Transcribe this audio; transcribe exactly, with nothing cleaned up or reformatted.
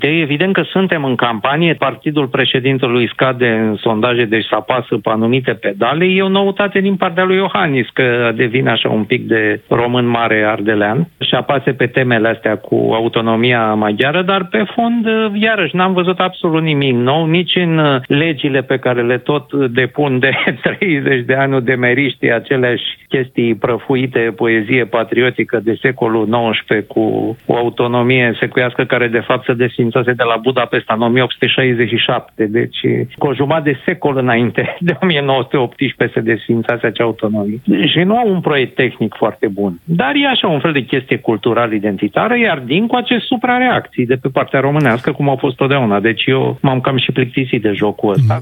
E evident că suntem în campanie, partidul președintelui scade în sondaje, deci să apasă pe anumite pedale. E o noutate din partea lui Iohannis, că devine așa un pic de român mare ardelean și apase pe temele astea cu autonomia maghiară, dar pe fond, iarăși, n-am văzut absolut nimic nou, nici în legile pe care le tot depun de treizeci de ani de meriști, aceleași chestii prăfuite, poezie patriotică de secolul nouăsprezece cu o autonomie secuiască care de fapt se desfințase de la Budapesta în o mie opt sute șaizeci și șapte, deci cu o jumătate de secol înainte de o mie nouă sute optsprezece se desfințase acea autonomie. Și nu au un proiect tehnic foarte bun, dar e așa un fel de chestie culturală identitară, iar dincoace suprareacții de pe partea românească, cum au fost totdeauna. Deci eu m-am cam și plictisit de jocul ăsta.